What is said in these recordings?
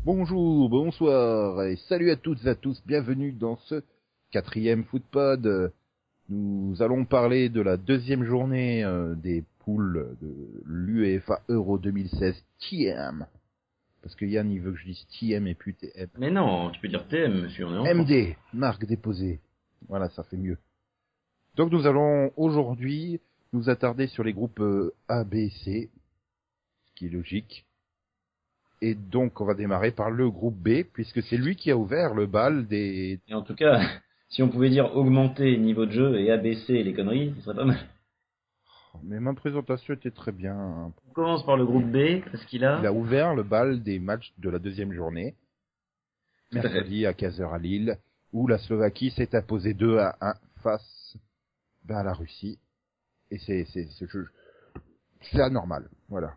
Bonjour, bonsoir et salut à toutes et à tous, bienvenue dans ce 4e Footpod. Nous allons parler de la deuxième journée des poules de l'UEFA Euro 2016 TM. Parce que Yann il veut que je dise TM et plus TM. Mais non, tu peux dire TM, monsieur, on est en France. MD, marque déposée. Voilà, ça fait mieux. Donc nous allons aujourd'hui nous attarder sur les groupes A, B, C, ce qui est logique. Et donc, on va démarrer par le groupe B, puisque c'est lui qui a ouvert le bal des... Et en tout cas, si on pouvait dire augmenter niveau de jeu et abaisser les conneries, ce serait pas mal. Mais ma présentation était très bien. On commence par le groupe B, parce qu'il Il a a... ouvert le bal des matchs de la deuxième journée, Tout à fait. mercredi à 15h à Lille, où la Slovaquie s'est imposée 2-1 face à la Russie. Et c'est anormal, voilà.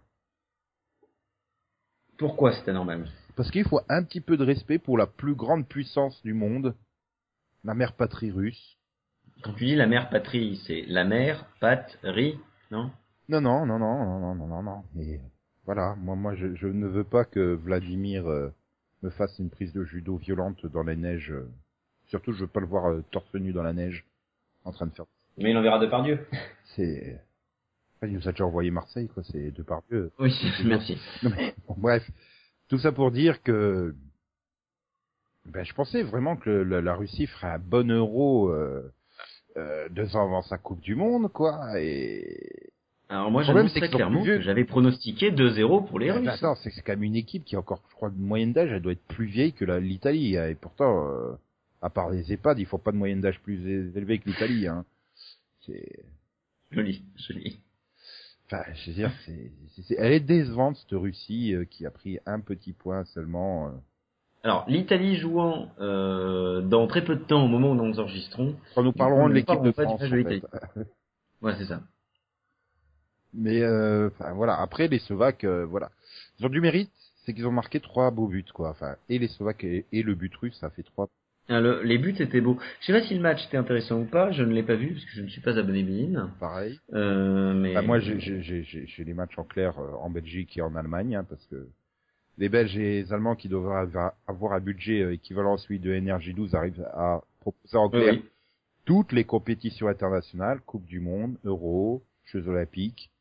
Pourquoi c'était normal? Parce qu'il faut un petit peu de respect pour la plus grande puissance du monde, la mère patrie russe. Quand tu dis la mère patrie, c'est la mère, patrie, non? Non. Mais voilà, moi, je ne veux pas que Vladimir me fasse une prise de judo violente dans la neige. Surtout, je veux pas le voir torse nu dans la neige, en train de faire. Mais il en verra Depardieu. C'est. Il nous a déjà envoyé Marseille, quoi. C'est Depardieu. Oui, merci. Non mais bon, bref, tout ça pour dire que. Je pensais vraiment que la Russie ferait un bon Euro 2 ans avant sa Coupe du Monde, quoi. Et Alors moi, le problème, j'annonce c'est très qu'ils sont clairement plus vieux. que j'avais pronostiqué 2-0 pour les Russes. Attends, c'est quand même une équipe qui est encore, je crois, de moyenne d'âge, elle doit être plus vieille que l'Italie. Et pourtant, à part les EHPAD, il faut pas de moyenne d'âge plus élevée que l'Italie. Hein. C'est... Joli. Enfin, je veux dire, elle est décevante, cette Russie, qui a pris un petit point seulement. Alors, l'Italie jouant dans très peu de temps au moment où nous enregistrons. Quand nous parlerons de l'équipe de France, en fait. Ouais, c'est ça. Mais voilà. Après, les Slovaques, voilà, ils ont du mérite, c'est qu'ils ont marqué 3 beaux buts, quoi. Enfin, et les Slovaques et le but russe, ça fait 3. Les buts étaient beaux. Je sais pas si le match était intéressant ou pas, je ne l'ai pas vu parce que je ne suis pas abonné BeIN. Pareil. Mais Enfin, moi, j'ai les matchs en clair en Belgique et en Allemagne, hein, parce que les Belges et les Allemands qui doivent avoir un budget équivalent à celui de NRJ12 arrivent à proposer en clair oui. toutes les compétitions internationales, Coupe du Monde, Euro, Jeux Olympiques.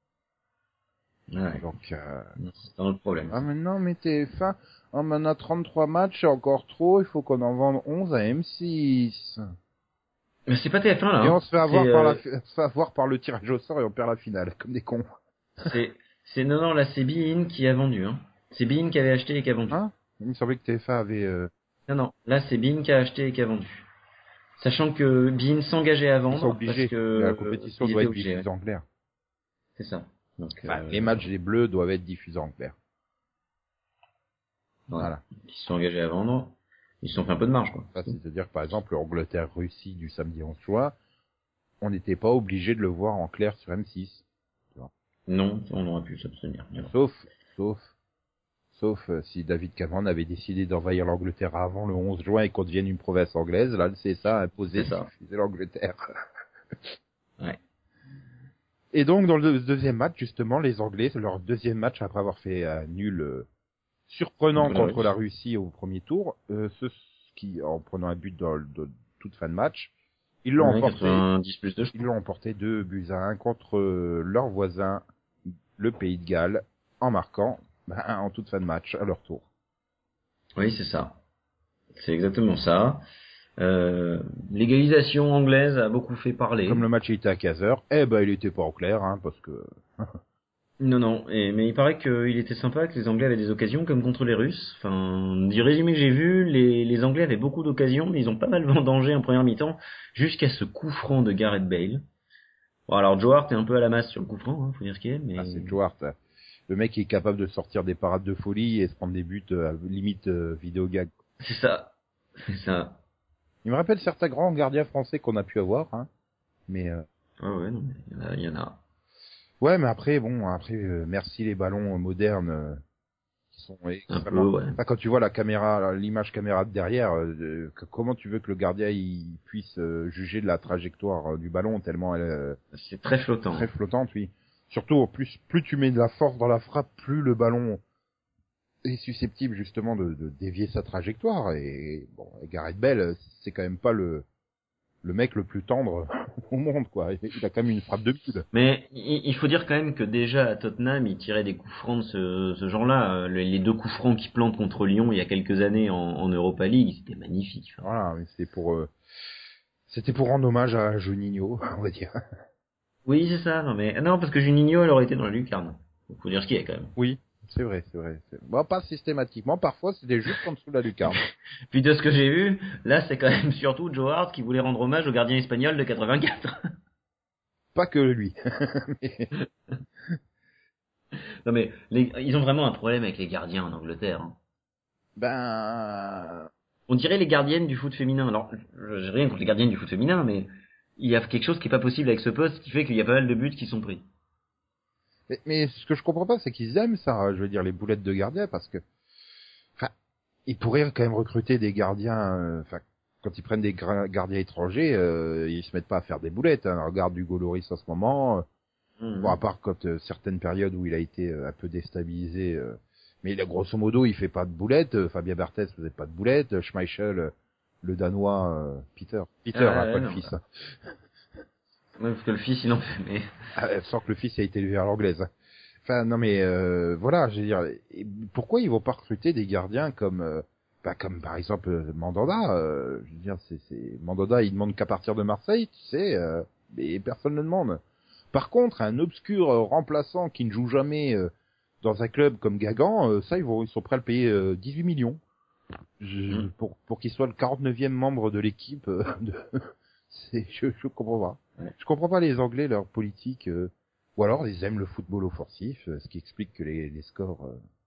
Ouais. Donc, C'est un autre problème. ah mais non, mais TF1, oh, mais on a 33 matchs, c'est encore trop, il faut qu'on en vende 11 à M6. Mais c'est pas TF1 là. Et Hein. on se fait avoir par le tirage au sort et on perd la finale, comme des cons. Non, là c'est BeIN qui a vendu. Hein. C'est BeIN qui avait acheté et qui a vendu. Hein? Il me semblait que TF1 avait... Non, là c'est BeIN qui a acheté et qui a vendu. Sachant que BeIN s'engageait à vendre. Ils sont obligés, parce que la compétition doit être diffusée en clair. C'est ça. Donc, enfin, les matchs des Bleus doivent être diffusés en clair. Voilà. Ils se sont engagés à vendre. Ils se sont fait un peu de marge, quoi. C'est-à-dire que, par exemple, Angleterre-Russie du samedi 11 juin, on n'était pas obligé de le voir en clair sur M6. Tu vois. Non, on aurait pu s'abstenir. Sauf si David Cameron avait décidé d'envahir l'Angleterre avant le 11 juin et qu'on devienne une province anglaise, là, c'est ça, imposer diffuser l'Angleterre. Ouais. Et donc, dans le deuxième match, justement, les Anglais, c'est leur deuxième match après avoir fait un nul surprenant contre la Russie au premier tour, en prenant un but dans toute fin de match, ils l'ont emporté. Ils l'ont emporté 2-1 contre leur voisin, le Pays de Galles, en marquant en toute fin de match à leur tour. Oui, c'est ça. C'est exactement ça. L'égalisation anglaise a beaucoup fait parler. Comme le match était à 15h, il était pas en clair, hein, parce que... Non, mais il paraît qu'il était sympa, que les Anglais avaient des occasions, comme contre les Russes. Enfin, du résumé que j'ai vu, les Anglais avaient beaucoup d'occasions, mais ils ont pas mal vendangé en première mi-temps, jusqu'à ce coup franc de Gareth Bale. Bon, alors Joe Hart est un peu à la masse sur le coup franc, hein, faut dire ce qu'il est, mais... Ah, c'est Joe Hart. Le mec est capable de sortir des parades de folie et se prendre des buts à limite vidéo gag. C'est ça. Il me rappelle certains grands gardiens français qu'on a pu avoir, hein. Mais ouais, non, mais il y en a. Ouais, mais après, merci les ballons modernes qui sont extrêmement... Un peu, ouais. Enfin, quand tu vois l'image caméra de derrière, comment tu veux que le gardien il puisse juger de la trajectoire du ballon tellement elle c'est très flottant. Très flottante, oui. Surtout, plus tu mets de la force dans la frappe, plus le ballon est susceptible justement de dévier sa trajectoire. Et bon, Gareth Bale, c'est quand même pas le mec le plus tendre au monde, quoi. Il a quand même une frappe de bide. Mais il faut dire quand même que déjà à Tottenham, il tirait des coups francs de ce genre-là. Les deux coups francs qu'il plante contre Lyon il y a quelques années en Europa League, c'était magnifique. Enfin. Voilà, mais c'était pour rendre hommage à Juninho, on va dire. Oui, c'est ça. Non, parce que Juninho, elle aurait été dans la lucarne. Faut dire ce qu'il y a quand même. Oui, c'est vrai. Bon, pas systématiquement, parfois c'était juste en dessous de la lucarne. Puis de ce que j'ai vu, là c'est quand même surtout Joe Hart qui voulait rendre hommage au gardien espagnol de 84. Pas que lui. Non mais ils ont vraiment un problème avec les gardiens en Angleterre. Hein. Ben, On dirait les gardiennes du foot féminin. Alors, j'ai rien contre les gardiennes du foot féminin, mais il y a quelque chose qui est pas possible avec ce poste qui fait qu'il y a pas mal de buts qui sont pris. mais ce que je comprends pas, c'est qu'ils aiment ça, je veux dire, les boulettes de gardien, parce que, enfin, ils pourraient quand même recruter des gardiens, enfin, quand ils prennent des gardiens étrangers, ils se mettent pas à faire des boulettes, hein. Regarde Hugo Lloris en ce moment, bon, à part quand certaines périodes où il a été un peu déstabilisé, mais il a grosso modo, il fait pas de boulettes, Fabien Barthez faisait pas de boulettes, Schmeichel, le Danois, Peter, pas le fils. Hein. Ouais, parce que le fils, il en fait, mais... Sans que le fils ait été élevé à l'anglaise. Enfin, non mais voilà, je veux dire, pourquoi ils vont pas recruter des gardiens comme comme par exemple Mandanda, je veux dire, c'est Mandanda, il demande qu'à partir de Marseille, tu sais, mais personne ne demande. Par contre, un obscur remplaçant qui ne joue jamais dans un club comme Guingamp, ça ils sont prêts à le payer 18 millions pour qu'il soit le 49e membre de l'équipe. Je comprends pas. Je comprends pas les Anglais, leur politique. Ou alors ils aiment le football offensif, ce qui explique que les scores.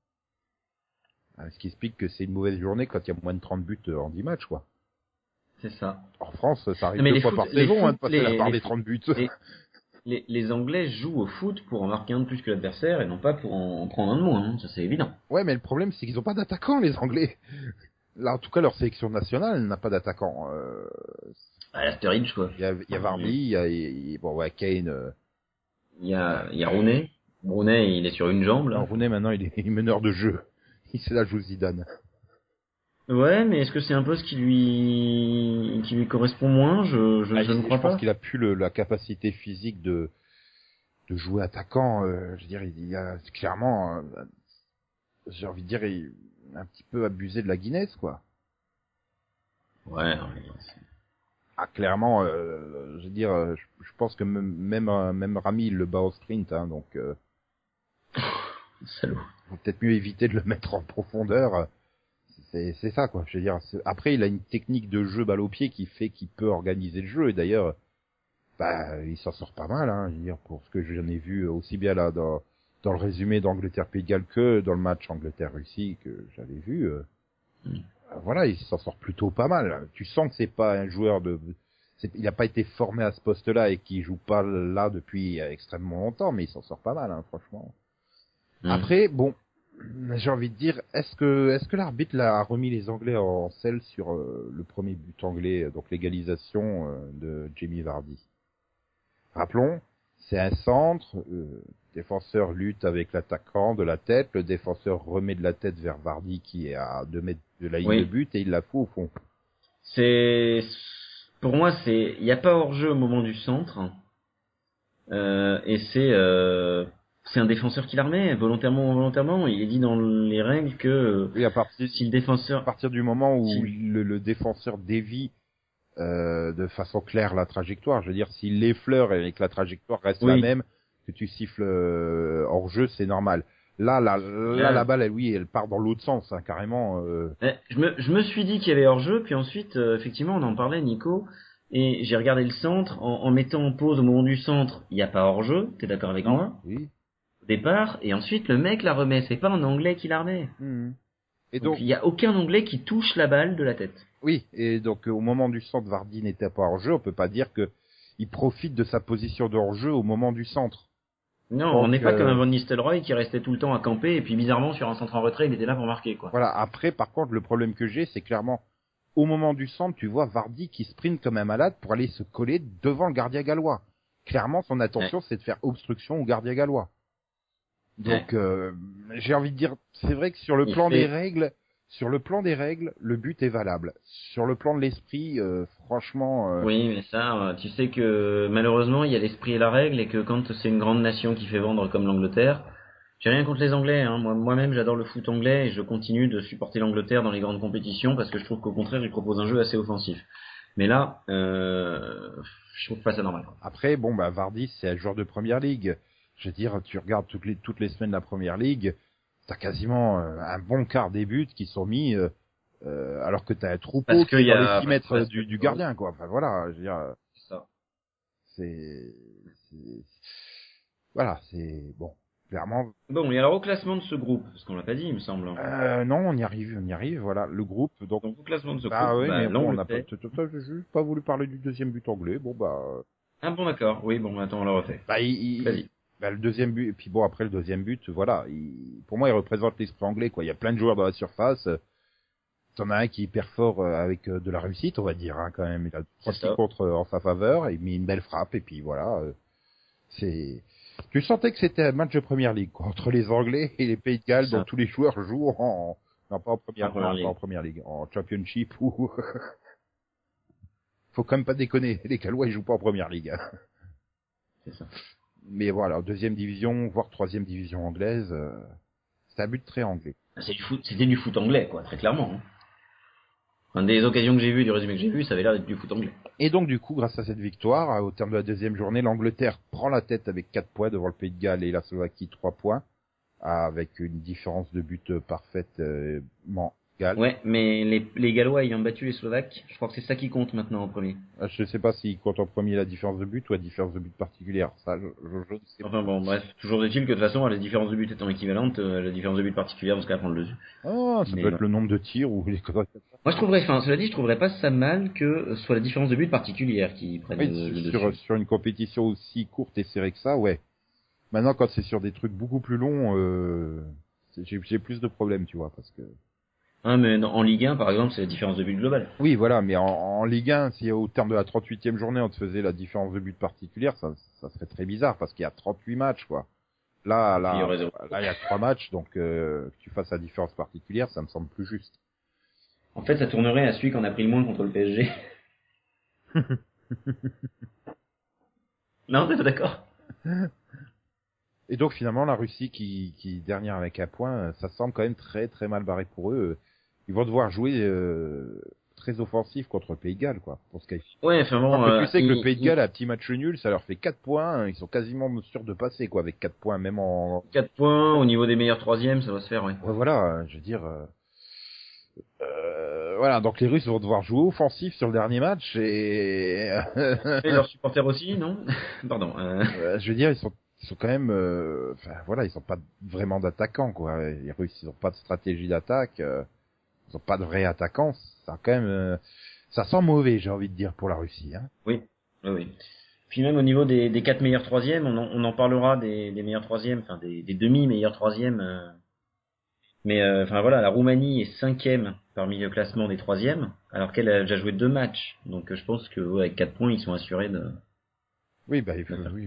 Ce qui explique que c'est une mauvaise journée quand il y a moins de 30 buts en 10 matchs, quoi. C'est ça. En France, ça arrive 2 fois par saison de passer la barre des 30 buts. Les Anglais jouent au foot pour en marquer un de plus que l'adversaire et non pas pour en prendre un de moins, hein. Ça c'est évident. Ouais, mais le problème c'est qu'ils ont pas d'attaquants, les Anglais. Là, en tout cas, leur sélection nationale n'a pas d'attaquants. La Sturridge, quoi. Il y a Vardy, il y a bon, ouais, Kane. Il y a Rooney. Rooney, il est sur une jambe, là. Alors, Rooney, maintenant, il est meneur de jeu. Il se la joue Zidane. Ouais, mais est-ce que c'est un poste qui lui correspond moins? Je ne crois pas. Je pense qu'il a plus la capacité physique de jouer attaquant. Je veux dire, il a clairement, j'ai envie de dire, un petit peu abusé de la Guinness, quoi. Ouais. Ah, clairement, je veux dire, je pense que même Rami il le bat au sprint, hein, donc. Salaud. Faut peut-être mieux éviter de le mettre en profondeur. C'est ça, quoi. Je veux dire, après, il a une technique de jeu balle au pied qui fait qu'il peut organiser le jeu. Et d'ailleurs, il s'en sort pas mal, hein. Je veux dire, pour ce que j'en ai vu aussi bien là dans le résumé d'Angleterre-Pays de Galles que dans le match Angleterre-Russie que j'avais vu. Voilà, il s'en sort plutôt pas mal. Tu sens que c'est pas un joueur il n'a pas été formé à ce poste-là et qu'il joue pas là depuis extrêmement longtemps, mais il s'en sort pas mal, hein, franchement. Après, bon, j'ai envie de dire, est-ce que l'arbitre a remis les Anglais en selle sur le premier but anglais, donc l'égalisation de Jamie Vardy. Rappelons, c'est un centre, défenseur lutte avec l'attaquant de la tête, le défenseur remet de la tête vers Vardy qui est à 2 mètres de la ligne de but et il la fout au fond. Pour moi, il n'y a pas hors-jeu au moment du centre, et c'est un défenseur qui la remet, volontairement ou involontairement. Il est dit dans les règles que oui, si le défenseur... À partir du moment où le défenseur dévie de façon claire la trajectoire, je veux dire, s'il l'effleure et que la trajectoire reste la même, que tu siffles hors jeu, c'est normal. Là, la balle, elle part dans l'autre sens, hein, carrément. Je me suis dit qu'il y avait hors jeu, puis ensuite, effectivement, on en parlait, Nico, et j'ai regardé le centre en mettant en pause au moment du centre. Il n'y a pas hors jeu. T'es d'accord avec moi? Oui. Au départ, et ensuite le mec la remet. C'est pas un Anglais qui la remet. Et donc il y a aucun Anglais qui touche la balle de la tête. Oui, et donc au moment du centre, Vardy n'était pas hors jeu. On peut pas dire que il profite de sa position de hors jeu au moment du centre. Non, donc, on n'est pas comme un Van Nistelrooy qui restait tout le temps à camper et puis bizarrement sur un centre en retrait, il était là pour marquer, quoi. Voilà. Après, par contre, le problème que j'ai, c'est clairement au moment du centre, tu vois Vardy qui sprint comme un malade pour aller se coller devant le gardien gallois. Clairement, son intention, c'est de faire obstruction au gardien gallois. Donc, j'ai envie de dire, c'est vrai que sur le plan des règles, le but est valable. Sur le plan de l'esprit, franchement. Oui, mais ça, tu sais que malheureusement, il y a l'esprit et la règle, et que quand c'est une grande nation qui fait vendre comme l'Angleterre, j'ai rien contre les Anglais, hein. Moi-même, j'adore le foot anglais et je continue de supporter l'Angleterre dans les grandes compétitions parce que je trouve qu'au contraire, ils proposent un jeu assez offensif. Mais là, je trouve pas ça normal. Après, bon, bah, Vardy, c'est un joueur de première ligue. Je veux dire, tu regardes toutes les semaines de la première ligue, t'as quasiment un bon quart des buts qui sont mis, alors que t'as un troupeau qui est dans les 6 mètres du gardien, quoi. Enfin, voilà, je veux dire. C'est ça. Voilà, c'est, bon. Clairement. Bon, et alors au classement de ce groupe, parce qu'on l'a pas dit, il me semble. Non, on y arrive, voilà, le groupe, donc au classement de ce groupe, oui, mais bon, on n'a pas, j'ai juste pas voulu parler du deuxième but anglais, bon, bah. Ah bon, d'accord, oui, bon, attends, on le refait. Vas-y. Bah, le deuxième but, et puis bon, après le deuxième but, voilà, pour moi, il représente l'esprit anglais, quoi. Il y a plein de joueurs dans la surface. T'en as un qui est hyper fort avec de la réussite, on va dire, hein, quand même. Il a 3 petits contre en sa faveur, il met une belle frappe, et puis voilà, tu sentais que c'était un match de première ligue, quoi, entre les Anglais et les Pays de Galles, dont tous les joueurs jouent non, pas en première ligue, en championship ou, faut quand même pas déconner, les Gallois, ils jouent pas en première ligue, hein. C'est ça. Mais voilà, deuxième division, voire troisième division anglaise, c'est un but très anglais. C'était du foot anglais, quoi, très clairement. Hein. Enfin, des occasions que j'ai vues, du résumé que j'ai vu, ça avait l'air d'être du foot anglais. Et donc, du coup, grâce à cette victoire, au terme de la deuxième journée, l'Angleterre prend la tête avec 4 points devant le Pays de Galles et la Slovaquie 3 points, avec une différence de but parfaitement égale. Ouais, mais les Gallois ayant battu les Slovaques, je crois que c'est ça qui compte maintenant en premier. Je sais pas s'ils comptent en premier la différence de but ou la différence de but particulière. Ça, je sais pas. Enfin bon, bref, toujours est-il que de toute façon, la différence de but étant équivalente, la différence de but particulière, on se prendre le dessus. Ah, ça peut être le nombre de tirs ou les Moi, je trouverais, cela dit, je trouverais pas ça mal que ce soit la différence de but particulière qui prenne le dessus. Sur une compétition aussi courte et serrée que ça, ouais. Maintenant, quand c'est sur des trucs beaucoup plus longs, j'ai plus de problèmes, tu vois, parce que. Ah, mais en Ligue 1, par exemple, c'est la différence de but globale. Oui, voilà, mais en Ligue 1, si au terme de la 38e journée, on te faisait la différence de but particulière, ça serait très bizarre, parce qu'il y a 38 matchs, quoi. Là, il y a 3 matchs, donc que tu fasses la différence particulière, ça me semble plus juste. En fait, ça tournerait à celui qu'on a pris le moins contre le PSG. Non, t'es pas d'accord? Et donc finalement, la Russie qui est dernière avec un point, ça semble quand même très très mal barré pour eux. Ils vont devoir jouer très offensif contre le Pays de Galles, quoi, pour se qualifier. Ouais, enfin bon. Tu sais que le Pays de Galles a un petit match nul, ça leur fait 4 points, ils sont quasiment sûrs de passer, quoi, avec 4 points, même en. 4 points, au niveau des meilleurs troisièmes, ça va se faire, ouais. Ouais, voilà, je veux dire. Voilà, donc les Russes vont devoir jouer offensif sur le dernier match et. Et leurs supporters aussi, non? Pardon. Je veux dire, ils sont quand même, enfin voilà, ils sont pas vraiment d'attaquants, quoi. Les Russes, ils ont pas de stratégie d'attaque, ils ont pas de vrais attaquants. Ça quand même, ça sent mauvais, j'ai envie de dire, pour la Russie, hein. Oui. Puis même au niveau des 4 meilleurs troisièmes, on en parlera des meilleurs troisièmes, enfin des demi meilleurs troisièmes. Mais enfin voilà, la Roumanie est 5e parmi le classement des troisièmes, alors qu'elle a déjà joué 2 matchs. Donc je pense que avec 4 points, ils sont assurés de. Oui, bah oui.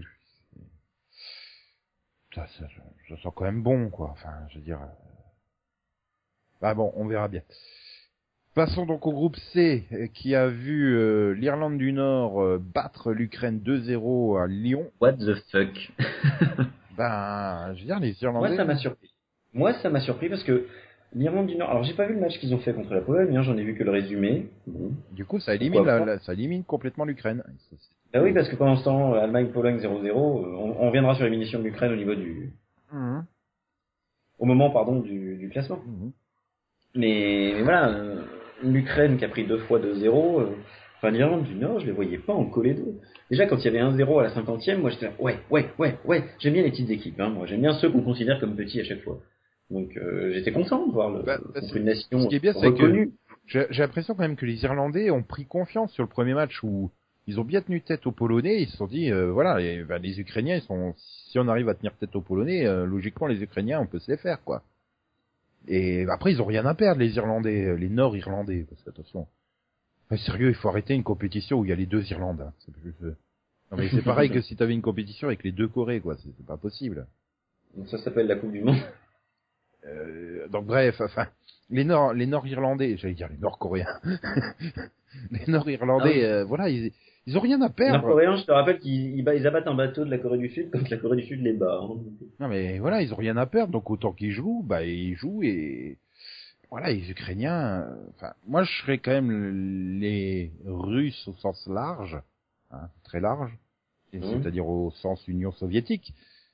Ça sent quand même bon, quoi. Enfin, je veux dire. Bah bon, on verra bien. Passons donc au groupe C, qui a vu l'Irlande du Nord battre l'Ukraine 2-0 à Lyon. What the fuck? Ben, je veux dire, les Irlandais. Moi, ça m'a surpris parce que l'Irlande du Nord. Alors, j'ai pas vu le match qu'ils ont fait contre la Pologne, hein, j'en ai vu que le résumé. Bon. Du coup, ça élimine complètement l'Ukraine. Ah oui, parce que pendant ce temps, Allemagne-Pologne 0-0, on reviendra sur l'élimination de l'Ukraine au niveau du. Au moment, pardon, du classement. Mais voilà, l'Ukraine qui a pris 2 fois 2-0, enfin l'Irlande du Nord, je les voyais pas en coller deux. Déjà quand il y avait 1-0 à la 50e, moi j'étais là, ouais, j'aime bien les petites équipes, hein, moi j'aime bien ceux qu'on considère comme petits à chaque fois. Donc j'étais content de voir contre une nation ce qui est bien, reconnue. C'est que j'ai l'impression quand même que les Irlandais ont pris confiance sur le premier match où ils ont bien tenu tête aux Polonais, ils se sont dit voilà, les Ukrainiens si on arrive à tenir tête aux Polonais, logiquement les Ukrainiens on peut se les faire, quoi. Et après, ils ont rien à perdre, les Irlandais, les Nord-Irlandais, parce que attention. Sérieux, il faut arrêter une compétition où il y a les 2 Irlandes, hein. Non mais c'est pareil que si t'avais une compétition avec les 2 Corées, quoi. C'est pas possible. Donc ça s'appelle la Coupe du Monde. Donc bref, enfin, les Nord-Irlandais, j'allais dire les Nord-Coréens, les Nord-Irlandais, voilà, ils ont rien à Les perdre. Nord-Coréens, je te rappelle qu'ils abattent un bateau de la Corée du Sud quand la Corée du Sud les bat. Hein. Non mais voilà, ils ont rien à perdre, donc autant qu'ils jouent, bah ils jouent et voilà, les Ukrainiens, enfin, moi je serais quand même les Russes au sens large, hein, très large, c'est-à-dire au sens Union soviétique.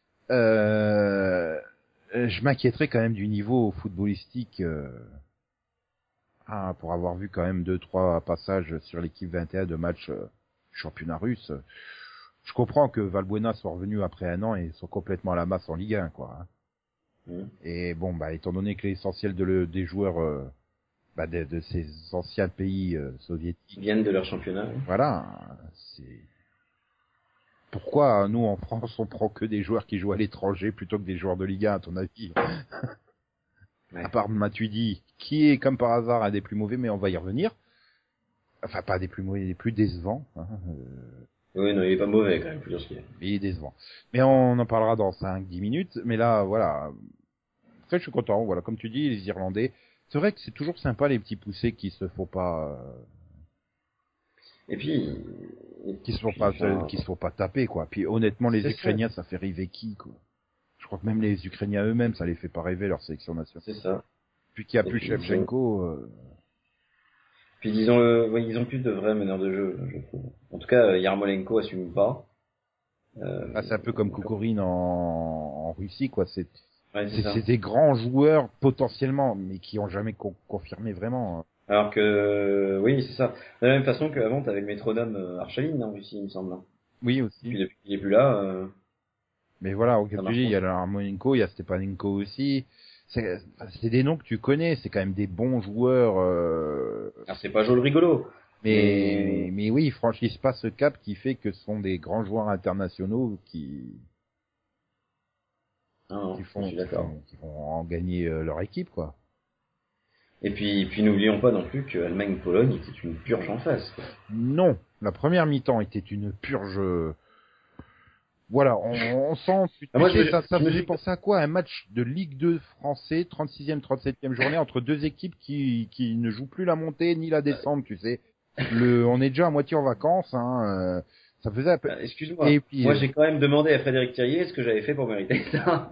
Je m'inquiéterais quand même du niveau footballistique, pour avoir vu quand même 2-3 passages sur l'équipe 21 de matchs championnat russe. Je comprends que Valbuena soit revenu après un an et soit complètement à la masse en Ligue 1, quoi. Hein. Et bon, bah, étant donné que l'essentiel des joueurs de ces anciens pays soviétiques viennent de leur championnat. Oui. Voilà, c'est pourquoi nous en France on prend que des joueurs qui jouent à l'étranger plutôt que des joueurs de Ligue 1 à ton avis? Ouais. À part Matuidi, qui est comme par hasard un des plus mauvais, mais on va y revenir. Enfin, pas des plus mauvais, des plus décevants. Hein. Oui, non, il est pas mauvais quand même, plus sûr qu'il est. Il est décevant. Mais on en parlera dans 5-10 minutes. Mais là, voilà. Après, je suis content. Voilà, comme tu dis, les Irlandais. C'est vrai que c'est toujours sympa les petits poussés qui se font pas. Et puis. Qui se font pas taper, quoi. Puis honnêtement, les Ukrainiens, ça fait rêver qui, quoi. Je crois que même les Ukrainiens eux-mêmes, ça les fait pas rêver leur sélection nationale. C'est ça. Puis qu'il y a plus Shevchenko. Puis disons, oui, ils ont plus de vrais meneurs de jeu, je trouve. En tout cas, Yarmolenko assume pas. C'est un peu comme Kokorin en Russie, quoi. C'est des grands joueurs potentiellement, mais qui ont jamais confirmé vraiment. Alors que, oui, c'est ça. De la même façon qu'avant, t'avais le métronome Archaline en Russie, il me semble. Oui, aussi. Puis depuis qu'il est plus là. Mais voilà, comme tu dis, il y a Yarmolenko, il y a Stepanenko aussi. C'est des noms que tu connais, c'est quand même des bons joueurs. Alors c'est pas Joel Rigolo. Mais oui, ils franchissent pas ce cap qui fait que ce sont des grands joueurs internationaux qui vont en gagner leur équipe, quoi. Et puis n'oublions pas non plus que Allemagne-Pologne était une purge en face, quoi. Non, la première mi-temps était une purge. Voilà, on sent. Ça me fait penser à quoi? Un match de Ligue 2 français, 36e, 37e journée entre deux équipes qui ne jouent plus la montée ni la descente, tu sais. On est déjà à moitié en vacances, hein. Ça faisait un peu. Excuse-moi. Et puis, moi, j'ai quand même demandé à Frédéric Thirier ce que j'avais fait pour mériter ça.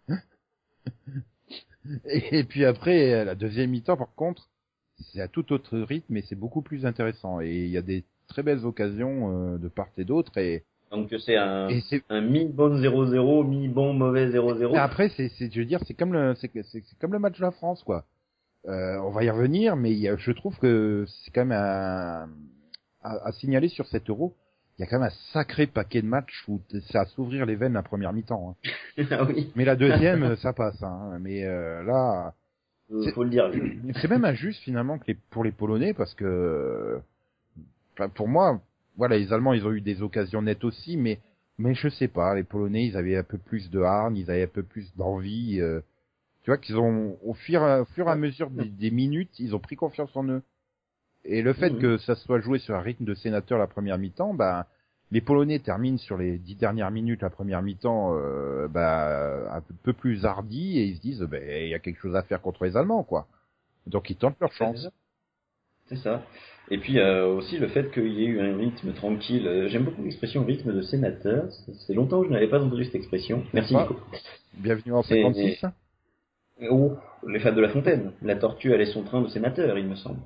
Et puis après, la deuxième mi-temps, par contre, c'est à tout autre rythme, mais c'est beaucoup plus intéressant. Et il y a des très belles occasions de part et d'autre. Donc c'est un mi-bon 0-0, mi-bon mauvais 0-0. Et après, je veux dire, c'est comme le match de la France, quoi. On va y revenir, mais je trouve que c'est quand même à signaler sur cet Euro. Il y a quand même un sacré paquet de matchs où c'est à s'ouvrir les veines la première mi-temps. Hein. Ah oui. Mais la deuxième, ça passe. Hein. Mais là, faut le dire. C'est même injuste finalement pour les Polonais parce que, pour moi, voilà, les Allemands, ils ont eu des occasions nettes aussi, mais je sais pas, les Polonais, ils avaient un peu plus de hargne, ils avaient un peu plus d'envie. Tu vois qu'ils ont, au fur et à mesure des minutes, ils ont pris confiance en eux. Et le fait que ça soit joué sur un rythme de sénateur la première mi-temps, les Polonais terminent sur les 10 dernières minutes la première mi-temps, un peu plus hardis et ils se disent, il y a quelque chose à faire contre les Allemands, quoi. Donc ils tentent leur chance. C'est ça. Et puis aussi le fait qu'il y ait eu un rythme tranquille. J'aime beaucoup l'expression rythme de sénateur. C'est longtemps que je n'avais pas entendu cette expression. Merci Nico. Bienvenue en 56. Oh, les fans de La Fontaine. La tortue allait son train de sénateur, il me semble.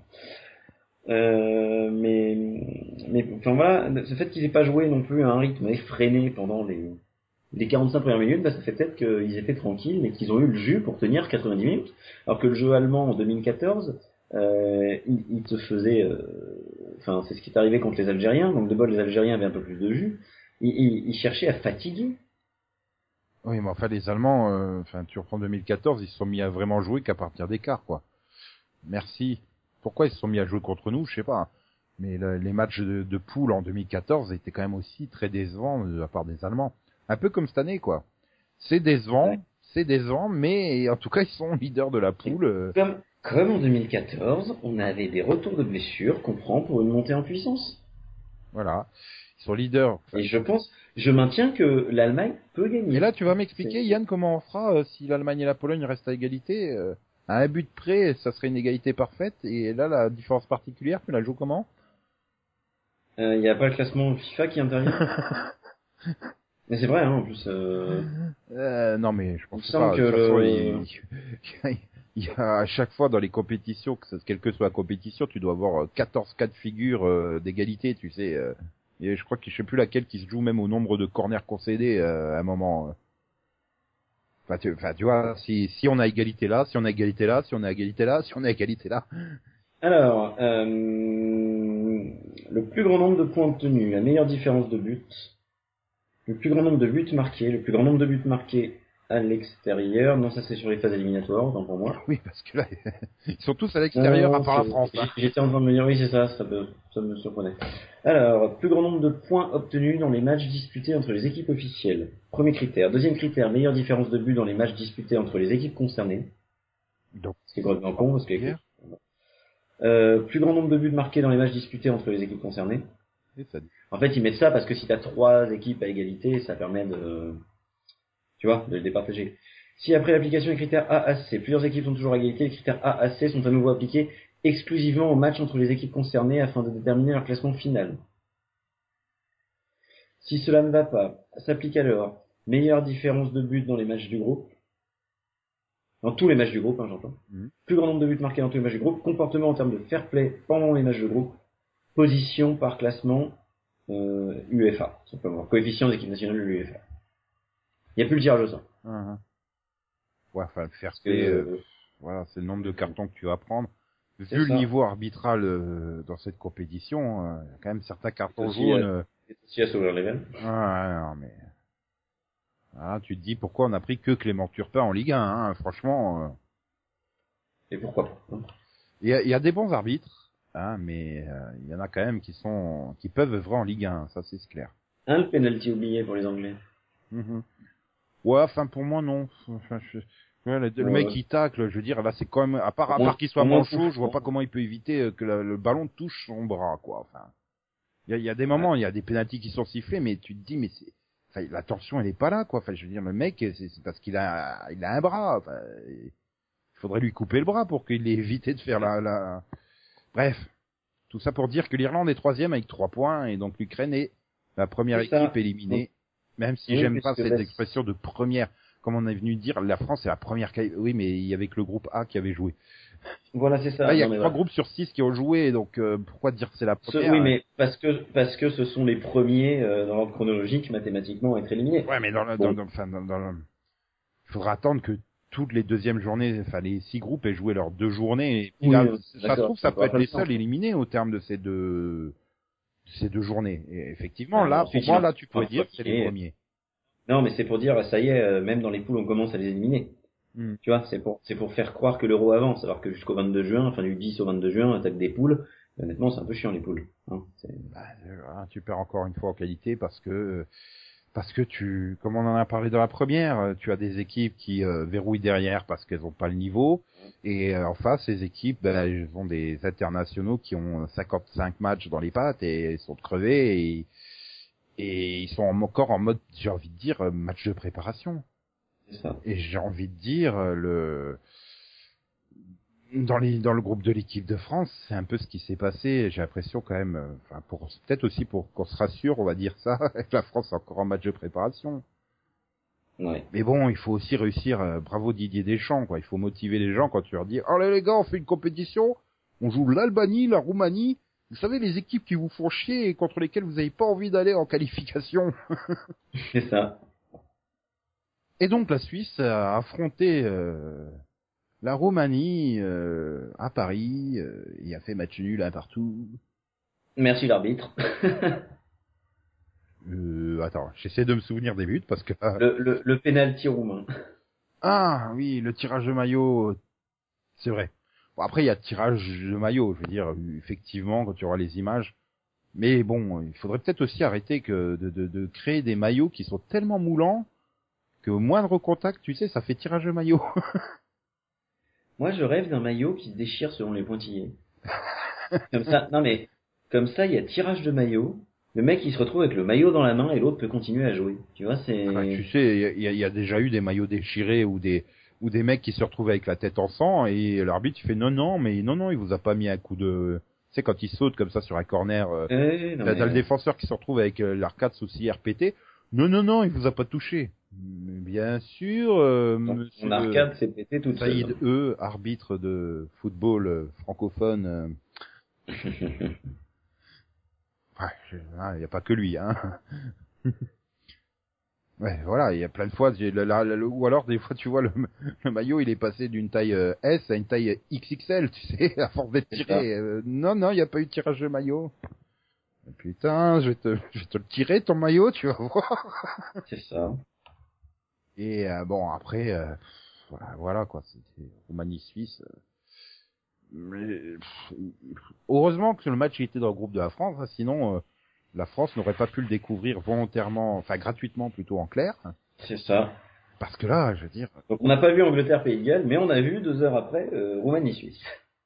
Mais enfin voilà, ce fait qu'ils aient pas joué non plus à un rythme effréné pendant les 45 premières minutes, ça fait peut-être qu'ils étaient tranquilles, mais qu'ils ont eu le jus pour tenir 90 minutes. Alors que le jeu allemand en 2014, il te faisait, c'est ce qui est arrivé contre les Algériens. Donc de bol, les Algériens avaient un peu plus de jus. Ils cherchaient à fatiguer. Oui, mais enfin les Allemands, tu reprends 2014, ils se sont mis à vraiment jouer qu'à partir des quarts, quoi. Merci. Pourquoi ils se sont mis à jouer contre nous, je sais pas. Mais les matchs de poule en 2014 étaient quand même aussi très décevants de la part des Allemands. Un peu comme cette année, quoi. C'est décevant, mais en tout cas, ils sont leaders de la poule. Comme en 2014, on avait des retours de blessures qu'on prend pour une montée en puissance. Voilà. Ils sont leaders. Et je maintiens que l'Allemagne peut gagner. Et là, tu vas m'expliquer, Yann, comment on fera si l'Allemagne et la Pologne restent à égalité à un but près, ça serait une égalité parfaite. Et là, la différence particulière, tu la joues comment? Il y a pas le classement FIFA qui intervient. Mais c'est vrai, hein, en plus. Non, mais je pense Il pas. semble De toute que façon, il y a à chaque fois dans les compétitions, quelle que soit la compétition, tu dois avoir 14 cas de figure d'égalité, tu sais. Et je crois que je sais plus laquelle qui se joue même au nombre de corners concédés à un moment. Enfin, tu vois, si on a égalité là, si on a égalité là, si on a égalité là, si on a égalité là. Alors, le plus grand nombre de points obtenus, la meilleure différence de but, le plus grand nombre de buts marqués, le plus grand nombre de buts marqués à l'extérieur. Non, ça c'est sur les phases éliminatoires, autant pour moi. Oui, parce que là, ils sont tous à l'extérieur à part la France. Hein. J'étais en train de me dire, oui, c'est ça me surprenait. Alors, plus grand nombre de points obtenus dans les matchs disputés entre les équipes officielles. Premier critère. Deuxième critère, meilleure différence de but dans les matchs disputés entre les équipes concernées. Donc, ce qui est complètement con, parce que plus grand nombre de buts marqués dans les matchs disputés entre les équipes concernées. En fait, ils mettent ça parce que si t'as 3 équipes à égalité, ça permet de les départager. Si après l'application des critères A-C, plusieurs équipes sont toujours à égalité, les critères A-C sont à nouveau appliqués exclusivement aux matchs entre les équipes concernées afin de déterminer leur classement final. Si cela ne va pas, s'applique alors meilleure différence de buts dans les matchs du groupe. Dans tous les matchs du groupe, j'entends. Plus grand nombre de buts marqués dans tous les matchs du groupe. Comportement en termes de fair play pendant les matchs de groupe. Position par classement UEFA, simplement. Coefficient d'équipe nationale de l'UEFA. Il n'y a plus le tirage au sort. Ouais, enfin, le fair play, voilà, c'est le nombre de cartons que tu vas prendre. Vu le niveau arbitral dans cette compétition, il y a quand même certains cartons jaunes. C'est aussi à sauver les veines. Non, mais... Ah, tu te dis pourquoi on a pris que Clément Turpin en Ligue 1, hein, franchement. Et pourquoi pas. Il y a des bons arbitres, hein, mais il y en a quand même qui peuvent œuvrer en Ligue 1, ça c'est clair. Le penalty oublié pour les Anglais. Ouais, enfin pour moi non. Enfin, le mec qui tacle, je veux dire, là c'est quand même, à part qu'il soit manchot, je vois pas comment il peut éviter que le ballon touche son bras, quoi. Enfin, il y a des moments, il y a des pénaltys qui sont sifflés, mais tu te dis, mais enfin, la tension elle est pas là, quoi. Enfin, je veux dire, le mec, c'est parce qu'il a un bras. Enfin, il faudrait lui couper le bras pour qu'il ait évité de faire Bref, tout ça pour dire que l'Irlande est 3e avec 3 points et donc l'Ukraine est la première équipe éliminée. Même si j'aime pas cette expression de première, comme on est venu dire, la France est la première. Oui, mais il y avait que le groupe A qui avait joué. Voilà, c'est ça. Là, il y a 3 groupes sur 6 qui ont joué, donc pourquoi dire que c'est la première? Oui, mais parce que ce sont les premiers dans l'ordre chronologique mathématiquement à être éliminés. Ouais, mais il faudra attendre que toutes les deuxièmes journées, enfin les 6 groupes aient joué leurs 2 journées. Et puis là, ça se trouve, ça peut être les seuls éliminés au terme de ces deux journées. Et effectivement, là, pour moi, là, tu pourrais dire que c'est les premiers. Non, mais c'est pour dire, ça y est, même dans les poules, on commence à les éliminer. Tu vois, c'est pour faire croire que l'Euro avance, alors que jusqu'au 22 juin, enfin du 10 au 22 juin, on attaque des poules. Honnêtement, c'est un peu chiant les poules. Tu perds encore une fois en qualité parce que comme on en a parlé dans la première, tu as des équipes qui verrouillent derrière parce qu'elles n'ont pas le niveau, et en face, ces équipes, elles ont des internationaux qui ont 55 matchs dans les pattes et ils sont crevés et ils sont encore en mode, j'ai envie de dire, match de préparation. C'est ça. Et j'ai envie de dire, dans le groupe de l'équipe de France, c'est un peu ce qui s'est passé. J'ai l'impression quand même, peut-être aussi pour qu'on se rassure, on va dire ça, la France est encore en match de préparation. Ouais. Mais bon, il faut aussi réussir, bravo Didier Deschamps, quoi. Il faut motiver les gens quand tu leur dis, oh là les gars, on fait une compétition, on joue l'Albanie, la Roumanie, vous savez les équipes qui vous font chier et contre lesquelles vous n'avez pas envie d'aller en qualification. C'est ça. Et donc la Suisse a affronté la Roumanie à Paris, il a fait match nul un partout. Merci l'arbitre. Attends, j'essaie de me souvenir des buts parce que le penalty roumain. Ah oui, le tirage de maillot, c'est vrai. Bon, après il y a tirage de maillot, je veux dire, effectivement quand tu auras les images. Mais bon, il faudrait peut-être aussi arrêter de créer des maillots qui sont tellement moulants qu'au moindre contact, tu sais, ça fait tirage de maillot. Moi, je rêve d'un maillot qui se déchire selon les pointillés. Comme ça, non mais, comme ça, il y a tirage de maillot, le mec il se retrouve avec le maillot dans la main et l'autre peut continuer à jouer. Tu vois, c'est. Enfin, tu sais, il y a déjà eu des maillots déchirés ou des mecs qui se retrouvent avec la tête en sang et l'arbitre il fait non, il vous a pas mis un coup de. Tu sais, quand il saute comme ça sur un corner, t'as le défenseur qui se retrouve avec l'arcade sous RPT. Non, il vous a pas touché. Mais bien sûr, Son arcade s'est pété toute seule. Saïd arbitre de football francophone. Il y a pas que lui, hein. Ouais, voilà, il y a plein de fois, ou alors des fois tu vois le maillot il est passé d'une taille S à une taille XXL, tu sais, à force d'être tiré. Non, il n'y a pas eu de tirage de maillot. Putain, je vais te le tirer ton maillot, tu vas voir. C'est ça. Et bon après, voilà quoi, c'était Roumanie-Suisse. Heureusement que le match était dans le groupe de la France, hein, sinon la France n'aurait pas pu le découvrir volontairement, enfin gratuitement plutôt en clair. C'est ça. Parce que là, je veux dire. Donc on n'a pas vu Angleterre-Pays de Galles, mais on a vu 2 heures après Roumanie-Suisse.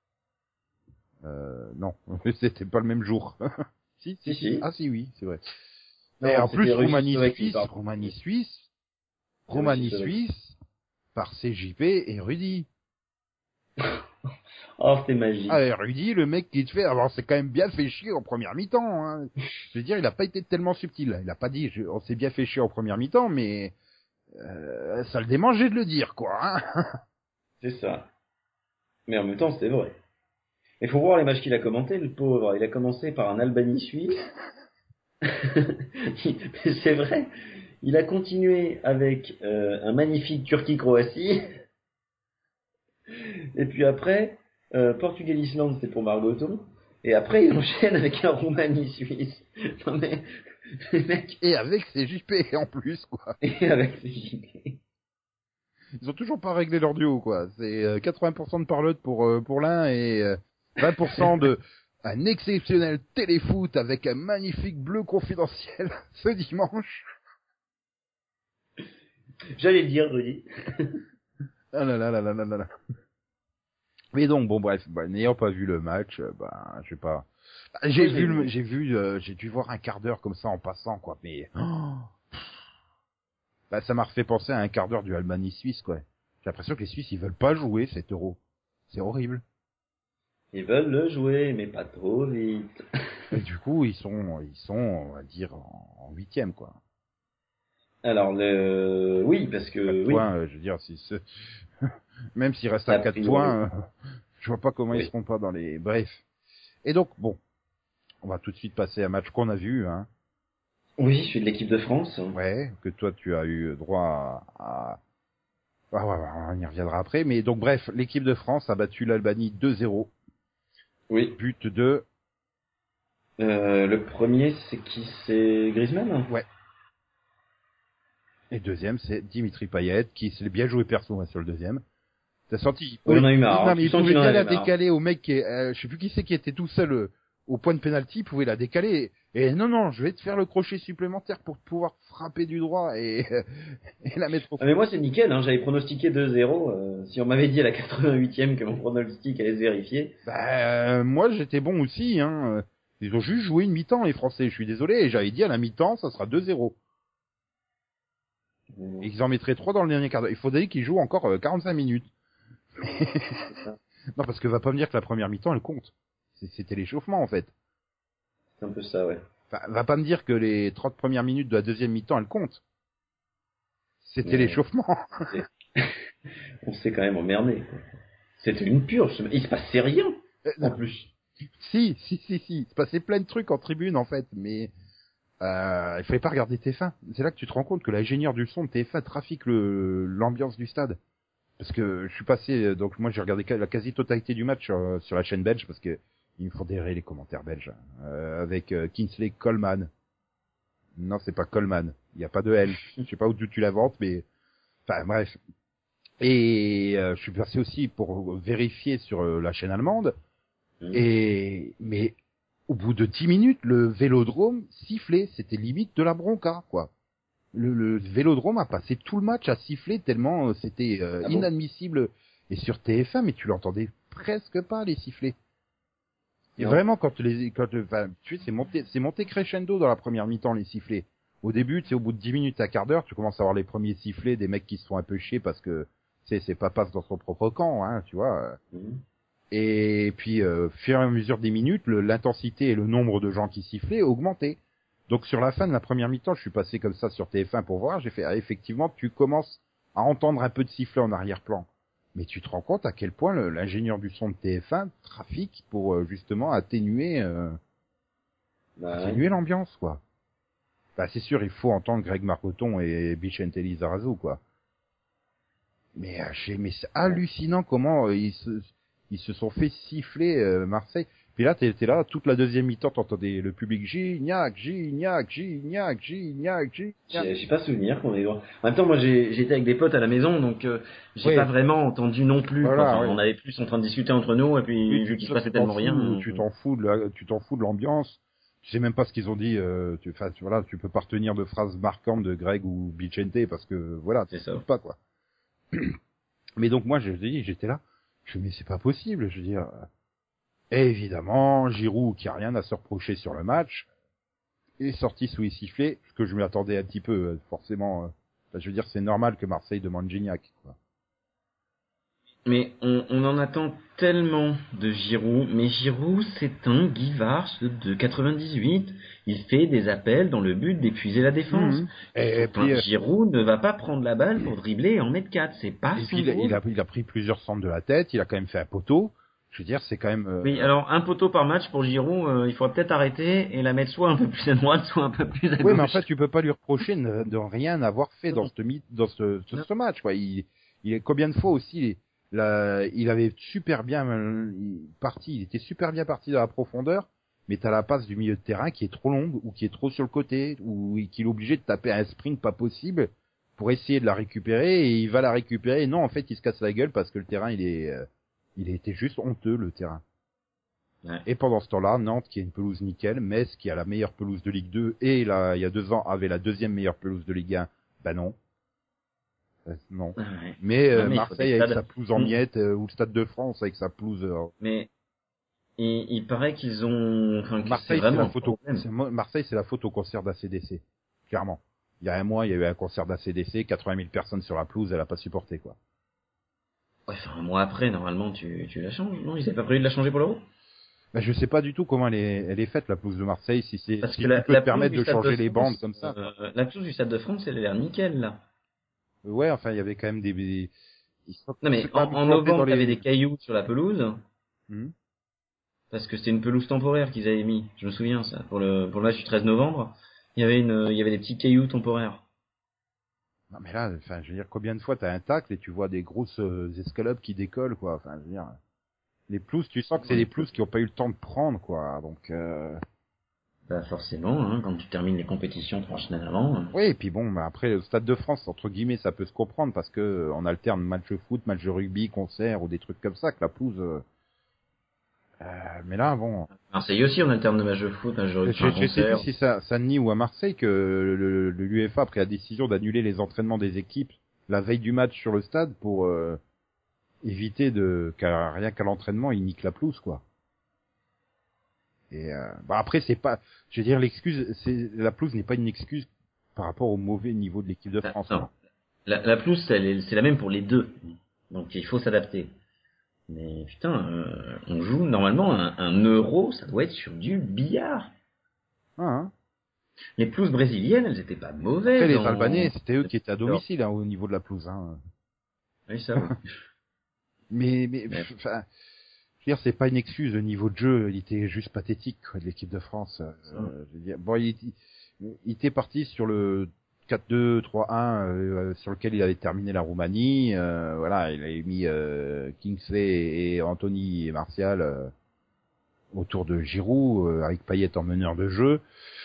Non, c'était pas le même jour. Si. Ah si, oui, c'est vrai. Non, et en plus, Roumanie-Suisse, par CJP et Rudy. Oh, c'était magique. Ah, et Rudy, le mec qui te fait, alors c'est quand même bien fait chier en première mi-temps, hein. Je veux dire, il a pas été tellement subtil. Il a pas dit, on s'est bien fait chier en première mi-temps, mais, ça le démangeait de le dire, quoi, hein. C'est ça. Mais en même temps, c'était vrai. Il faut voir les matchs qu'il a commentés, le pauvre. Il a commencé par un Albanie-Suisse. C'est vrai. Il a continué avec un magnifique Turquie-Croatie. Et puis après, Portugal-Islande, c'était pour Margoton. Et après, il enchaîne avec un Roumanie-Suisse. Non mais, les mecs... Et avec ses JP en plus, quoi. Et avec ses JP. Ils ont toujours pas réglé leur duo, quoi. C'est 80% de parlotte pour l'un et 20% de un exceptionnel téléfoot avec un magnifique bleu confidentiel ce dimanche. J'allais le dire, Rudy. Ah là là là là là là. Mais donc bon bref, n'ayant pas vu le match, je sais pas. J'ai dû voir un quart d'heure comme ça en passant, quoi. Mais ça m'a refait penser à un quart d'heure du Albanie-Suisse, quoi. J'ai l'impression que les Suisses ils veulent pas jouer cet Euro. C'est horrible. Ils veulent le jouer, mais pas trop vite. Et du coup, ils sont, on va dire, en 8e, quoi. Alors, oui, parce que, 4 points, je veux dire, même s'il reste à 4 points, je vois pas comment ils seront pas dans les, bref. Et donc, bon. On va tout de suite passer à un match qu'on a vu, hein. Oui, je suis de l'équipe de France. Ouais, que toi, tu as eu droit à... Ah, ouais, on y reviendra après. Mais donc, bref, l'équipe de France a battu l'Albanie 2-0. Oui. But de... le premier, c'est qui? C'est Griezmann? Ouais. Et deuxième, c'est Dimitri Payet, qui s'est bien joué perso, hein, sur le deuxième. T'as senti? On en a eu marre. Non, mais il pouvait bien la décaler au mec qui est, je sais plus qui c'est qui était tout seul au point de pénalty, il pouvait la décaler. Et non, je vais te faire le crochet supplémentaire pour pouvoir frapper du droit et la mettre au fond. Mais moi, c'est nickel, hein. J'avais pronostiqué 2-0. Si on m'avait dit à la 88e que mon pronostic allait se vérifier. Moi, j'étais bon aussi, hein. Ils ont juste joué une mi-temps, les Français. Je suis désolé. Et j'avais dit à la mi-temps, ça sera 2-0. Et ils en mettraient 3 dans le dernier quart d'heure. Il faudrait qu'ils jouent encore 45 minutes. Non, parce que va pas me dire que la première mi-temps, elle compte. C'était l'échauffement, en fait. C'est un peu ça, ouais. Enfin, va pas me dire que les 30 premières minutes de la deuxième mi-temps, elles comptent. C'était l'échauffement. On s'est quand même emmerdé. C'était une purge. Il se passait rien, en plus. Si. Il se passait plein de trucs en tribune, en fait, mais il fallait pas regarder TF1. C'est là que tu te rends compte que l'ingénieur du son de TF1 trafique l'ambiance du stade. Parce que je suis passé, donc moi j'ai regardé la quasi-totalité du match sur la chaîne belge, parce que il me faut dérayer les commentaires belges, avec Kingsley Coleman. Non, c'est pas Coleman, il y a pas de L. Je sais pas où tu l'inventes, mais enfin bref. Et je suis passé aussi pour vérifier sur la chaîne allemande. Mais au bout de 10 minutes, le Vélodrome sifflait, c'était limite de la bronca, quoi. Le Vélodrome a passé tout le match à siffler tellement c'était inadmissible. Et sur TF1, mais tu l'entendais presque pas les sifflets. Et vraiment, enfin, tu sais, c'est monté crescendo dans la première mi-temps, les sifflets. Au début, tu sais, au bout de 10 minutes à quart d'heure, tu commences à avoir les premiers sifflets des mecs qui se font un peu chier parce que, c'est pas passe dans son propre camp, hein, tu vois. Et puis, fur et à mesure des minutes, l'intensité et le nombre de gens qui sifflaient augmentaient. Donc, sur la fin de la première mi-temps, je suis passé comme ça sur TF1 pour voir, j'ai fait, effectivement, tu commences à entendre un peu de sifflet en arrière-plan. Mais tu te rends compte à quel point l'ingénieur du son de TF1 trafique pour justement atténuer l'ambiance, quoi. Bah c'est sûr, il faut entendre Greg Marcoton et Vicente Lizarazu, quoi. Mais c'est hallucinant comment ils se sont fait siffler Marseille. Puis là, t'es là, toute la deuxième mi-temps, t'entendais le public Gignac. J'ai pas souvenir qu'on ait droit. En même temps, moi, j'étais avec des potes à la maison, donc j'ai pas vraiment entendu non plus. Voilà, enfin, on avait plus en train de discuter entre nous, et puis vu qu'il se passait tellement rien. Tu t'en fous de l'ambiance. Tu sais même pas ce qu'ils ont dit. Tu peux pas retenir de phrases marquantes de Greg ou Vicente parce que voilà, c'est ça. Pas quoi. Mais donc moi, j'étais là. Mais c'est pas possible. Je veux dire. Et évidemment, Giroud, qui a rien à se reprocher sur le match, est sorti sous les sifflets, ce que je m'y attendais un petit peu, forcément. Je veux dire, c'est normal que Marseille demande Gignac, quoi. Mais on en attend tellement de Giroud. Mais Giroud, c'est un Guy Varche de 98. Il fait des appels dans le but d'épuiser la défense. Et puis, Giroud ne va pas prendre la balle pour dribbler et en mettre 4. C'est pas son rôle. Il a pris plusieurs centres de la tête. Il a quand même fait un poteau. Je veux dire, c'est quand même... Oui, alors un poteau par match pour Giroud, il faudrait peut-être arrêter et la mettre soit un peu plus à droite, soit un peu plus à gauche. Oui, mais en fait, tu peux pas lui reprocher de rien avoir fait dans ce match, quoi. Il combien de fois aussi, il avait super bien il était super bien parti dans la profondeur, mais t'as la passe du milieu de terrain qui est trop longue ou qui est trop sur le côté ou qu'il est obligé de taper un sprint pas possible pour essayer de la récupérer et il va la récupérer. Et non, en fait, il se casse la gueule parce que le terrain, il était juste honteux, le terrain. Ouais. Et pendant ce temps-là, Nantes, qui a une pelouse nickel, Metz, qui a la meilleure pelouse de Ligue 2, et là, il y a 2 ans, avait la deuxième meilleure pelouse de Ligue 1, bah non. Non. Ouais. Mais Marseille avec sa pelouse en miettes, ou le Stade de France avec sa pelouse... Mais il paraît qu'ils ont... Enfin, Marseille, c'est la photo. Marseille, c'est la faute au concert d'ACDC. Clairement. Il y a un mois, il y a eu un concert d'ACDC, 80 000 personnes sur la pelouse, elle a pas supporté, quoi. Ouais, enfin, un mois après, normalement, tu la changes, non? Ils avaient pas prévu de la changer pour l'Euro? Ben, je sais pas du tout comment elle est faite, la pelouse de Marseille, si tu peux te permettre de changer les bandes comme ça. La pelouse du Stade de France, elle a l'air nickel, là. Ouais, enfin, il y avait quand même des... Non, mais en novembre, il y avait des cailloux sur la pelouse. Parce que c'était une pelouse temporaire qu'ils avaient mis. Je me souviens, ça. Pour le match du 13 novembre, il y avait des petits cailloux temporaires. Non, mais là, enfin, je veux dire, combien de fois t'as un tacle et tu vois des grosses escalopes qui décollent, quoi. Enfin, je veux dire, les pelouses, tu sens que c'est des pelouses qui ont pas eu le temps de prendre, quoi. Donc, bah, forcément, hein, quand tu termines les compétitions 3 semaines avant. Oui, et puis bon, bah, après, le Stade de France, entre guillemets, ça peut se comprendre parce que on alterne match de foot, match de rugby, concert ou des trucs comme ça, que la pelouse, mais là, bon. Marseille aussi, on alterne de match de foot, match de rugby, concert. Je sais plus si c'est à Saint-Denis ou à Marseille que l'UEFA a pris la décision d'annuler les entraînements des équipes la veille du match sur le stade pour éviter rien qu'à l'entraînement, ils niquent la pelouse, quoi. Et bah après, c'est pas, je veux dire, la pelouse n'est pas une excuse par rapport au mauvais niveau de l'équipe de France. Non. La pelouse, c'est la même pour les deux, donc il faut s'adapter. Mais putain, on joue normalement un euro, ça doit être sur du billard. Hein. Les pelouses brésiliennes, elles étaient pas mauvaises. Après, les Albanais, c'était eux qui étaient à domicile, hein, au niveau de la pelouse. Hein. Oui, ça. Oui. mais enfin, je veux dire, c'est pas une excuse. Le niveau de jeu, il était juste pathétique, quoi, de l'équipe de France. Je veux dire, bon, il était parti sur le 4-2, 3-1 sur lequel il avait terminé la Roumanie. Voilà, il avait mis Kingsley et Anthony et Martial autour de Giroud avec Payet en meneur de jeu.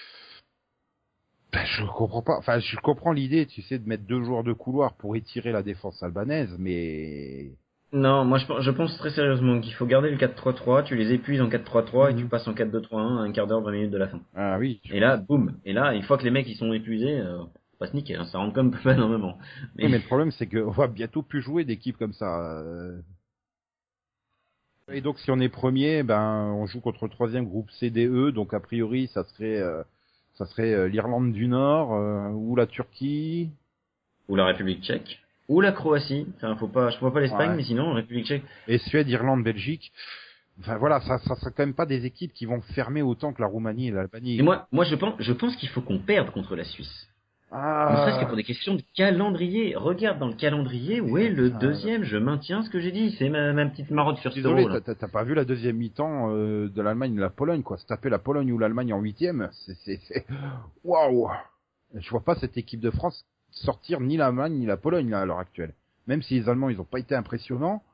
Ben, je comprends pas. Enfin, je comprends l'idée, tu sais, de mettre 2 joueurs de couloir pour étirer la défense albanaise, mais non, moi je pense très sérieusement qu'il faut garder le 4-3-3, tu les épuises en 4-3-3 et tu passes en 4-2-3-1 à un quart d'heure, 20 minutes de la fin. Ah oui. Et là, boum. Et là, une fois que les mecs ils sont épuisés, pas se niquer, hein, ça rentre comme pas énormément. Mais le problème c'est qu'on va bientôt plus jouer d'équipes comme ça. Et donc si on est premier, ben on joue contre le troisième groupe CDE, donc a priori ça serait l'Irlande du Nord ou la Turquie ou la République tchèque, ou la Croatie. Enfin, je vois pas l'Espagne, ouais. mais sinon, République tchèque. Et Suède, Irlande, Belgique. Enfin voilà, ça serait quand même pas des équipes qui vont fermer autant que la Roumanie et l'Albanie. Et moi, je pense qu'il faut qu'on perde contre la Suisse. Ne serait-ce que Ah, pour des questions de calendrier. Regarde dans le calendrier où est le deuxième. Je maintiens ce que j'ai dit. C'est ma petite marotte sur ce désolé, là. t'as pas vu la deuxième mi-temps de l'Allemagne et de la Pologne, quoi. Se taper la Pologne ou l'Allemagne en huitième, waouh. Je vois pas cette équipe de France sortir ni l'Allemagne ni la Pologne là, à l'heure actuelle. Même si les Allemands ils ont pas été impressionnants.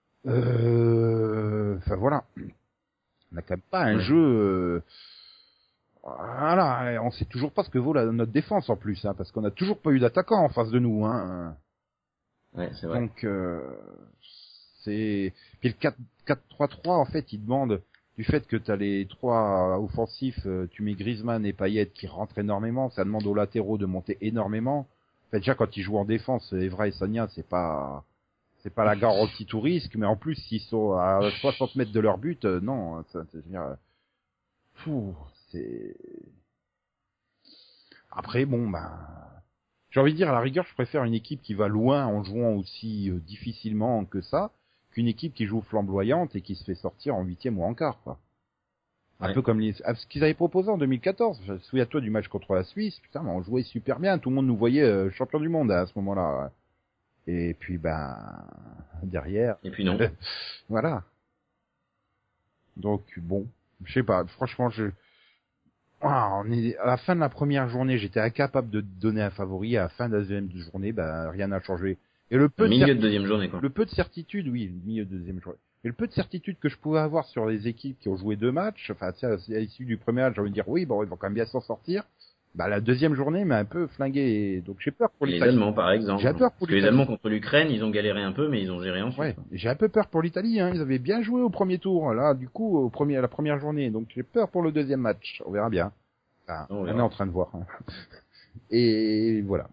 Enfin voilà, on n'a quand même pas un jeu. Voilà, on sait toujours pas ce que vaut notre défense en plus, hein, parce qu'on a toujours pas eu d'attaquant en face de nous, hein. Ouais, c'est vrai. Donc c'est puis le 4-3-3 en fait, il demande du fait que t'as les trois offensifs, tu mets Griezmann et Payet qui rentrent énormément, ça demande aux latéraux de monter énormément. En fait, déjà quand ils jouent en défense, Evra et Sagna, c'est pas la garantie tout risque, mais en plus s'ils sont à 60 mètres de leur but, non, je veux dire, c'est après bon ben j'ai envie de dire à la rigueur je préfère une équipe qui va loin en jouant aussi difficilement que ça qu'une équipe qui joue flamboyante et qui se fait sortir en huitième ou en quart quoi. Un peu comme ce qu'ils avaient proposé en 2014. Souviens-toi du match contre la Suisse, putain, mais on jouait super bien, tout le monde nous voyait champion du monde à ce moment-là. Et puis ben derrière. Et puis non. Voilà. Donc bon, je sais pas. Franchement, on est à la fin de la première journée, j'étais incapable de donner un favori. À la fin de la deuxième journée, ben rien n'a changé. Et le peu milieu de deuxième journée quoi. Le peu de certitude, oui, milieu de deuxième journée. Et le peu de certitude que je pouvais avoir sur les équipes qui ont joué deux matchs, enfin, à l'issue du premier match, j'ai envie de dire oui, bon, ils vont quand même bien s'en sortir. Bah, la deuxième journée m'a un peu flingué, donc j'ai peur pour les l'Italie. Allemands, par exemple. J'ai peur pour Parce que les Allemands contre l'Ukraine, ils ont galéré un peu, mais ils ont géré ensuite. Ouais, j'ai un peu peur pour l'Italie, hein. Ils avaient bien joué au premier tour, là, du coup, à la première journée. Donc j'ai peur pour le deuxième match. On verra bien. Enfin, on est en train de voir. Hein. Et voilà.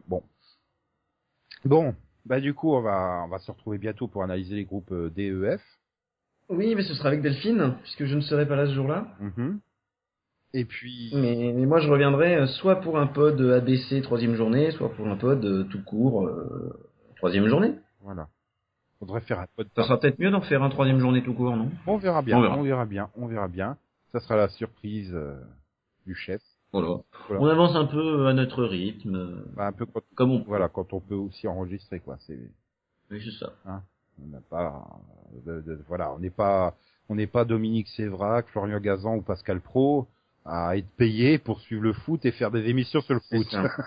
Bon. Bah, du coup, on va se retrouver bientôt pour analyser les groupes DEF. Oui, mais ce sera avec Delphine, puisque je ne serai pas là ce jour-là. Mm-hmm. Et puis... Mais moi, je reviendrai soit pour un pod ABC troisième journée, soit pour un pod tout court troisième journée. Voilà. Faudrait faire un pod. Ça sera peut-être mieux d'en faire un troisième journée tout court, non? On verra bien. On verra bien. Ça sera la surprise du chef. Voilà. On avance un peu à notre rythme. Bah, un peu comme on peut. Voilà, quand on peut aussi enregistrer, quoi. Oui, c'est ça. Hein, on n'a pas, voilà, on n'est pas Dominique Sévrac, Florian Gazan ou Pascal Pro à être payé pour suivre le foot et faire des émissions sur le foot.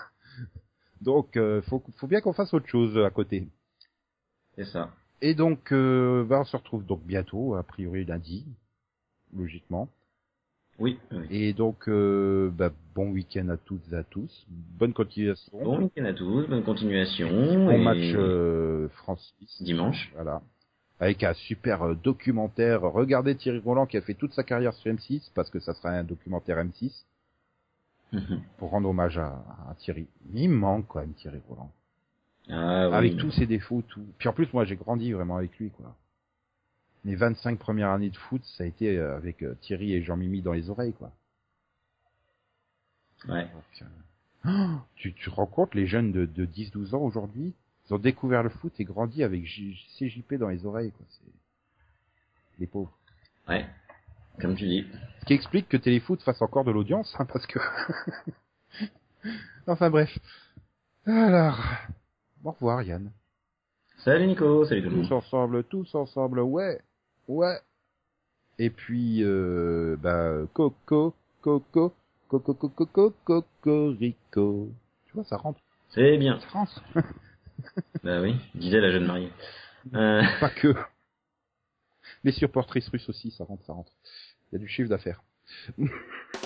Donc, faut bien qu'on fasse autre chose à côté. C'est ça. Et donc, on se retrouve donc bientôt, a priori lundi, logiquement. Oui. Et donc, bon week-end à toutes et à tous. Bonne continuation. Bon week-end à tous, bonne continuation. Bon match France-Suisse. Dimanche. Voilà. Avec un super documentaire. Regardez Thierry Roland qui a fait toute sa carrière sur M6, parce que ça sera un documentaire M6. Pour rendre hommage à Thierry. Il manque quand même Thierry Roland. Ah, oui. Avec tous ses défauts, tout. Puis en plus, moi j'ai grandi vraiment avec lui, quoi. Mes 25 premières années de foot, ça a été avec Thierry et Jean-Mimi dans les oreilles, quoi. Ouais. Donc, tu te rends compte, les jeunes de 10-12 ans aujourd'hui, ils ont découvert le foot et grandi avec CJP dans les oreilles, quoi. C'est les pauvres. Ouais. Comme tu dis. Ce qui explique que Téléfoot fasse encore de l'audience, hein, parce que... Enfin bref. Alors, au revoir Yann. Salut Nico, salut tout le monde. Tous ensemble, ouais. Et puis, Cocorico. Tu vois, ça rentre. C'est bien. Ça rentre. Bah oui, disait la jeune mariée. Pas que. Les supportrices russes aussi, ça rentre. Il y a du chiffre d'affaires.